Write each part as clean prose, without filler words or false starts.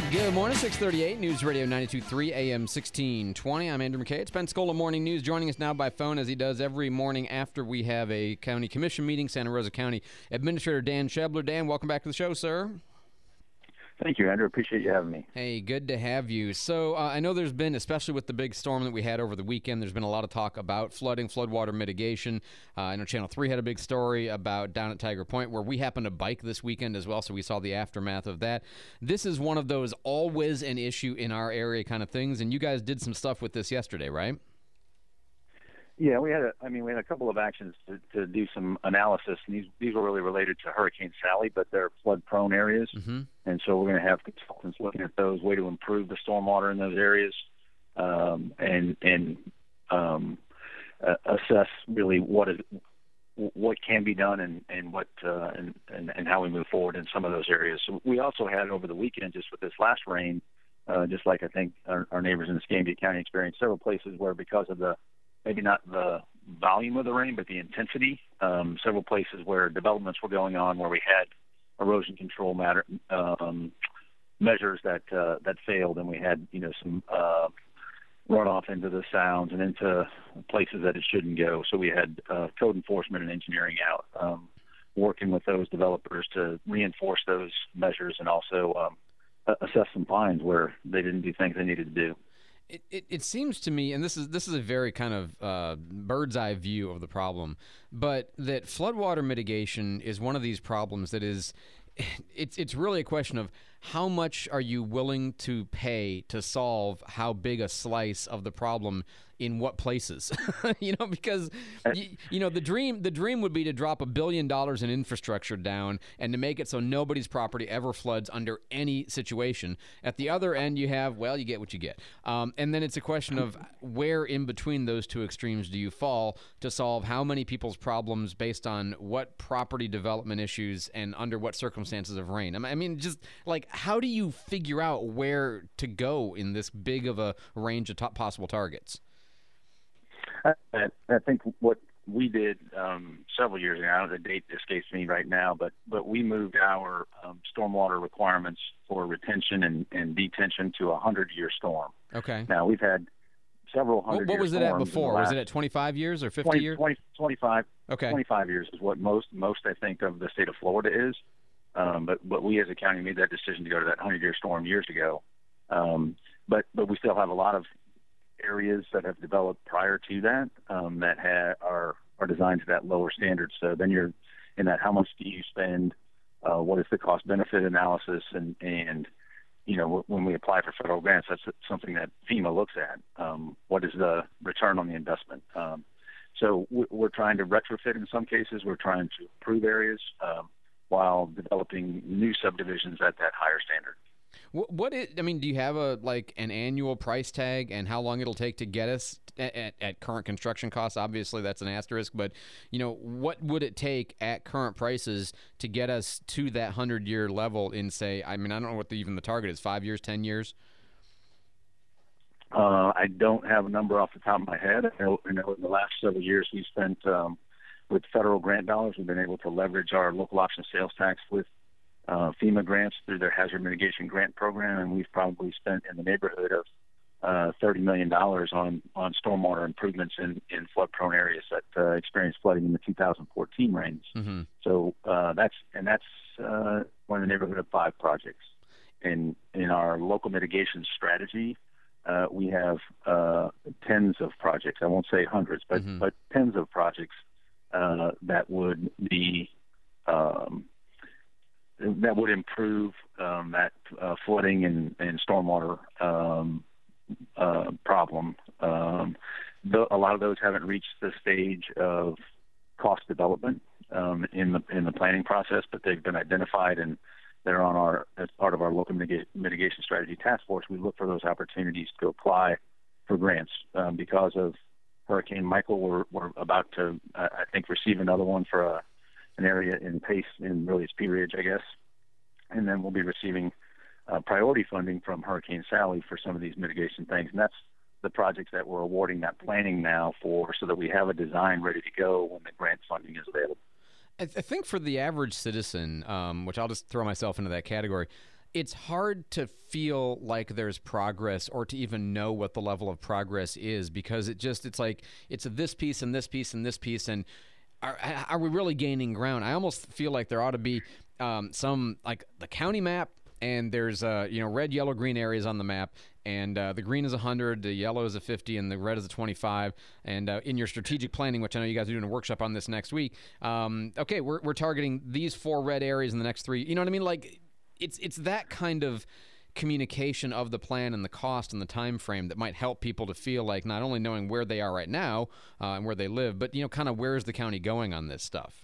Good morning, 638, News Radio 92.3 AM 1620. I'm Andrew McKay. It's Pensacola Morning News, joining us now by phone as he does every morning after we have a county commission meeting. Santa Rosa County Administrator Dan Schebler. Dan, welcome back to the show, sir. Thank you, Andrew. Appreciate you having me. Hey, good to have you. So I know there's been, especially with the big storm that we had over the weekend, there's been a lot of talk about flooding, floodwater mitigation. I know Channel 3 had a big story about down at Tiger Point, where we happened to bike this weekend as well, so we saw the aftermath of that. This is one of those always an issue in our area kind of things, and you guys did some stuff with this yesterday, right? Yeah, we had a couple of actions to do some analysis, and these were really related to Hurricane Sally, but they're flood-prone areas, and so we're going to have consultants looking at those, way to improve the stormwater in those areas, and assess really what can be done and what and how we move forward in some of those areas. So we also had over the weekend, just with this last rain, just like I think our neighbors in Escambia County experienced, several places where because of maybe not the volume of the rain, but the intensity. Several places where developments were going on, where we had erosion control measures that failed, and we had some runoff into the sounds and into places that it shouldn't go. So we had code enforcement and engineering out, working with those developers to reinforce those measures and also assess some fines where they didn't do things they needed to do. It seems to me, and this is a very kind of bird's eye view of the problem, but that floodwater mitigation is one of these problems that is, it's really a question of how much are you willing to pay to solve how big a slice of the problem in what places, because the dream would be to drop $1 billion in infrastructure down and to make it so nobody's property ever floods under any situation. At the other end, you have, you get what you get. And then it's a question of where in between those two extremes do you fall to solve how many people's problems based on what property development issues and under what circumstances of rain. I mean, just like, how do you figure out where to go in this big of a range of possible targets? I think what we did several years ago, the date escapes me right now, but we moved our stormwater requirements for retention and detention to a 100-year storm. Okay. Now, we've had several 100-year storms. What was it at before? Was it at 25 years or 50 years? 25. Okay. 25 years is what most I think of the state of Florida is. But we as a county made that decision to go to that 100-year storm years ago. But we still have a lot of areas that have developed prior to that that are designed to that lower standard. So then you're in that, how much do you spend? What is the cost benefit analysis? And when we apply for federal grants, that's something that FEMA looks at. What is the return on the investment? So we're trying to retrofit in some cases. We're trying to improve areas while developing new subdivisions at that higher standard. Do you have an annual price tag and how long it'll take to get us at current construction costs? Obviously, that's an asterisk, but what would it take at current prices to get us to that 100-year level in, say, I don't know what even the target is, 5 years, 10 years? I don't have a number off the top of my head. I know in the last several years we spent with federal grant dollars, we've been able to leverage our local option sales tax with FEMA grants through their hazard mitigation grant program, and we've probably spent in the neighborhood of $30 million on stormwater improvements in flood-prone areas that experienced flooding in the 2014 rains. Mm-hmm. So that's one in the neighborhood of 5 projects. In our local mitigation strategy, we have tens of projects. I won't say hundreds, but tens of projects that would be that would improve that flooding and stormwater problem. A lot of those haven't reached the stage of cost development in the planning process, but they've been identified and they're on as part of our local mitigation strategy task force. We look for those opportunities to apply for grants. Because of Hurricane Michael, we're about to, I think, receive another one for an area in Pace, in really it's Pea Ridge, I guess. And then we'll be receiving priority funding from Hurricane Sally for some of these mitigation things. And that's the projects that we're awarding that planning now for, so that we have a design ready to go when the grant funding is available. I think for the average citizen, which I'll just throw myself into that category, it's hard to feel like there's progress or to even know what the level of progress is, because it's like it's this piece and this piece and this piece, and are we really gaining ground? I almost feel like there ought to be some, like the county map, and there's red, yellow, green areas on the map, and the green is 100, the yellow is a 50, and the red is a 25. And in your strategic planning, which I know you guys are doing a workshop on this next week, okay, we're targeting these 4 red areas in the next 3. You know what I mean? Like it's that kind of communication of the plan and the cost and the time frame that might help people to feel like not only knowing where they are right now and where they live, but kind of where is the county going on this stuff.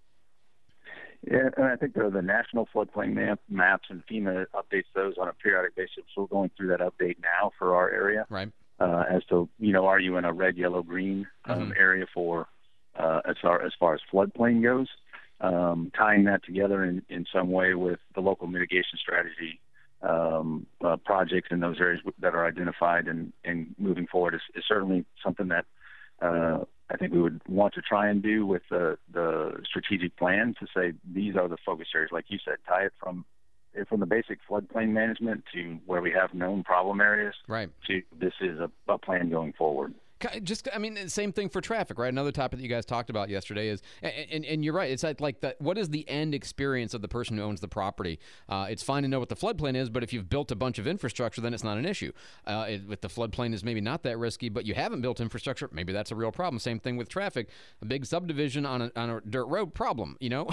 Yeah, and I think the national floodplain maps, and FEMA updates those on a periodic basis. So we're going through that update now for our area, right? As to are you in a red, yellow, green area for as far as floodplain goes, tying that together in some way with the local mitigation strategy projects in those areas that are identified and moving forward is certainly something that I think we would want to try and do with the strategic plan, to say these are the focus areas, like you said, tie it from the basic floodplain management to where we have known problem areas, right, to this is a plan going forward. Same thing for traffic, right? Another topic that you guys talked about yesterday is, and you're right, it's like what is the end experience of the person who owns the property? It's fine to know what the floodplain is, but if you've built a bunch of infrastructure, then it's not an issue. With the floodplain is maybe not that risky, but you haven't built infrastructure, maybe that's a real problem. Same thing with traffic. A big subdivision on a dirt road, problem,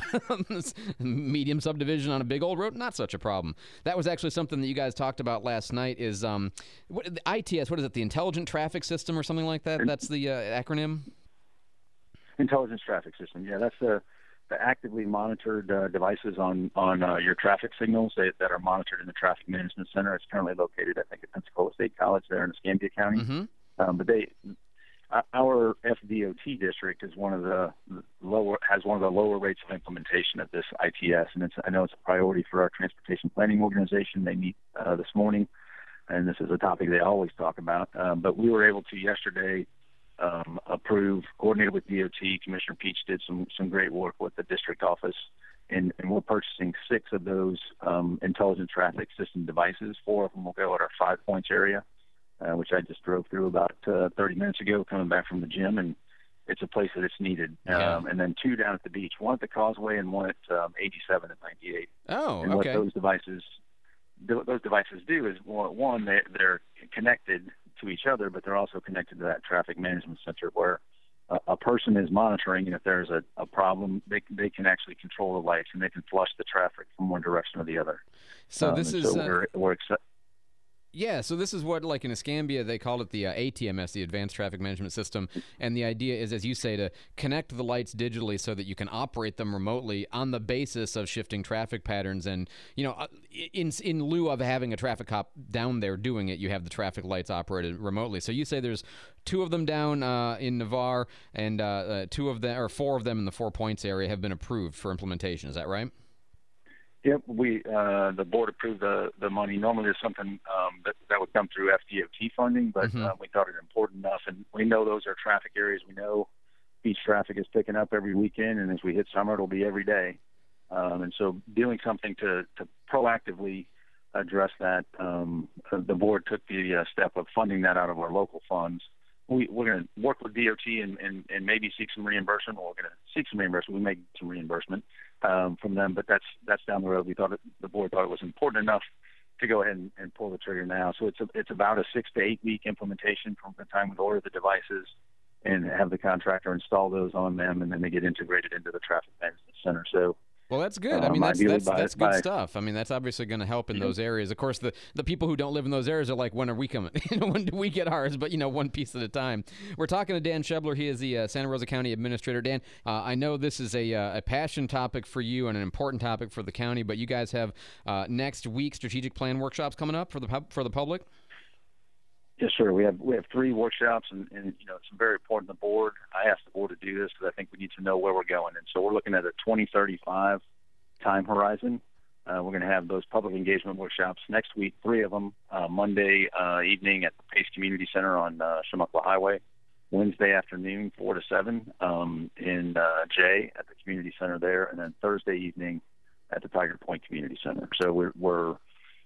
medium subdivision on a big old road, not such a problem. That was actually something that you guys talked about last night is the ITS, what is it, the Intelligent Traffic System or something like that? That's the acronym? Intelligence Traffic System. Yeah, that's the actively monitored devices on your traffic signals that are monitored in the Traffic Management Center. It's currently located, I think, at Pensacola State College there in Escambia County. Mm-hmm. But our FDOT district is has one of the lower rates of implementation of this ITS, and I know it's a priority for our transportation planning organization. They meet this morning, and this is a topic they always talk about. But we were able to yesterday approve, coordinated with DOT. Commissioner Peach did some great work with the district office, and we're purchasing 6 of those intelligent traffic system devices. 4 of them will go at our 5 Points area, which I just drove through about 30 minutes ago coming back from the gym, and it's a place that it's needed. Yeah. And then 2 down at the beach, 1 at the Causeway and 1 at 87 and 98. Oh, and okay. What those devices do is, one, they're connected to each other, but they're also connected to that traffic management center where a person is monitoring, and if there's a problem, they can actually control the lights, and they can flush the traffic from one direction or the other. So this is we're excited. Yeah, so this is what, like in Escambia, they call it the ATMS, the Advanced Traffic Management System. And the idea is, as you say, to connect the lights digitally so that you can operate them remotely on the basis of shifting traffic patterns. And, in lieu of having a traffic cop down there doing it, you have the traffic lights operated remotely. So you say there's 2 of them down in Navarre, and 4 of them in the 4 Points area have been approved for implementation. Is that right? Yep, the board approved the money. Normally, there's something that would come through FDOT funding, but we thought it important enough, and we know those are traffic areas. We know beach traffic is picking up every weekend, and as we hit summer, it'll be every day. And so, doing something to proactively address that, the board took the step of funding that out of our local funds. We're going to work with DOT and maybe seek some reimbursement. We're going to seek some reimbursement. We may get some reimbursement from them, but that's down the road. The board thought it was important enough to go ahead and pull the trigger now. So it's about a 6 to 8 week implementation from the time we order the devices and have the contractor install those on them, and then they get integrated into the traffic management center. So. Well, that's good. I mean, that's good stuff. I mean, that's obviously going to help in those areas. Of course, the people who don't live in those areas are like, when are we coming? When do we get ours? But, one piece at a time. We're talking to Dan Shebler. He is the Santa Rosa County Administrator. Dan, I know this is a passion topic for you and an important topic for the county, but you guys have next week strategic plan workshops coming up for the public? Yes, sir. We have 3 workshops, and it's very important to the board. I asked the board to do this because I think we need to know where we're going. And so we're looking at a 2035 time horizon. We're going to have those public engagement workshops next week, 3 of them, Monday evening at the Pace Community Center on Chumuckla Highway, Wednesday afternoon, 4 to 7 in Jay at the Community Center there, and then Thursday evening at the Tiger Point Community Center. So we're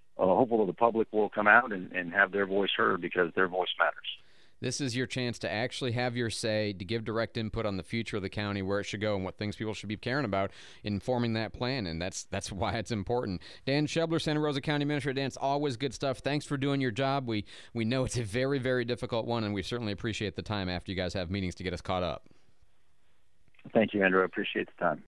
hopeful the public will come out and have their voice heard, because their voice matters. This is your chance to actually have your say, to give direct input on the future of the county, where it should go, and what things people should be caring about in forming that plan, and that's why it's important. Dan Schebler, Santa Rosa County Administrator. Dan, it's always good stuff. Thanks for doing your job. We know it's a very, very difficult one, and we certainly appreciate the time after you guys have meetings to get us caught up. Thank you, Andrew. I appreciate the time.